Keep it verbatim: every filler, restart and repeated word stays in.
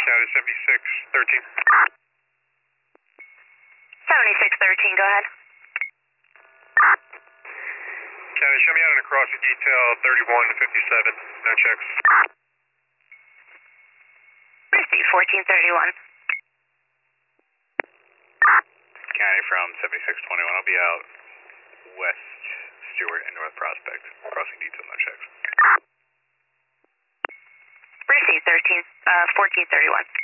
County seventy-six thirteen. seventy-six thirteen, go ahead. County, show me out and across the detail thirty-one fifty-seven. No checks. Receive fourteen thirty-one. County from seventy-six twenty-one. I'll be out west Stewart and North Prospect. Crossing detail, no checks. Receive thirteen, uh, fourteen thirty-one.